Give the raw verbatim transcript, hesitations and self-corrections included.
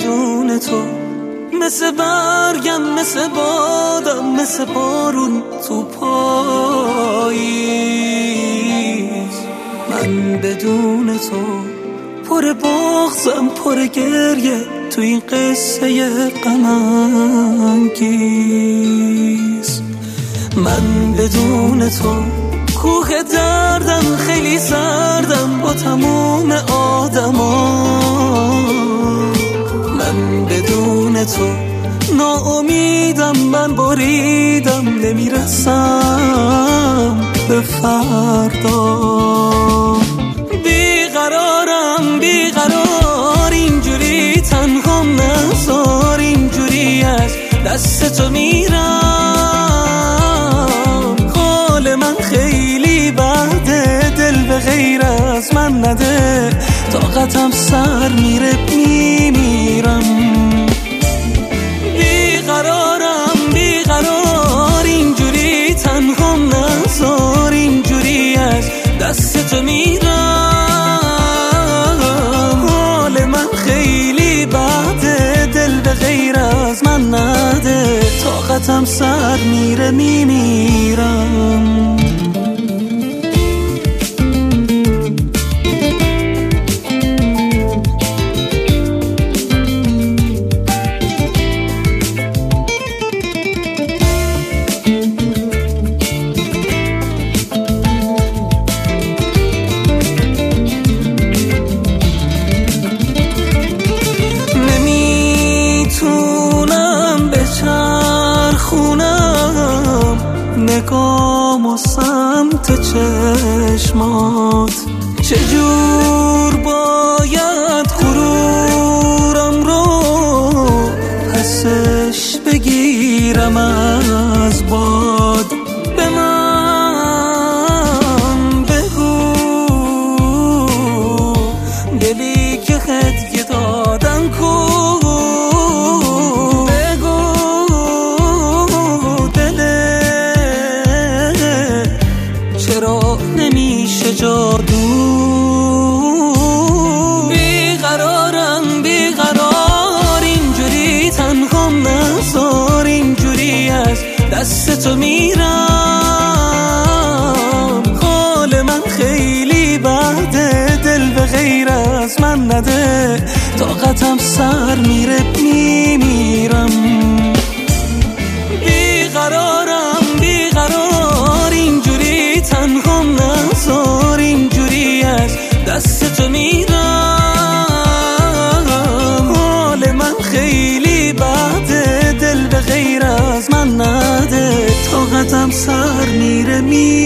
بدون تو. مثل برگم مثل بادم مثل بارون تو پاییز. من بدون تو پر بغضم پر گریه تو این قصه غم انگیز. من بدون تو کوه دردم خیلی سردم با تموم آدما. من بدون تو ناامیدم، من بریدم نمیرسم به فردا. بیقرارم بیقرار اینجوری تنهام نذار، اینجوری از دست تو میرم. حال من خیلی بده، دل به غیر از من نده، طاقتم سر میره میمیرم. بیقرارم بیقرار اینجوری تنهام نذار، اینجوری از دست تو میرم. حال من خیلی بده، دل به غیر از من نده، طاقتم سر میره میمیرم. نگام و سمت چشمات، چجور باید غرورم رو پسش بگیرم از باد. به من بگو دلی که هدیه دادن کو، چرا نمیشه جادو. بیقرارم بیقرار اینجوری تنهام نذار، اینجوری از دست تو میرم. حال من خیلی بده، دل به غیر از من نده، طاقتم سر میره میمیرم. بیقرارم بیقرار اینجوری تنهام نذار، اینجوری از دست تو میرم. حال من خیلی بده، دل به غیر از من نده، طاقتم سر میره میرم.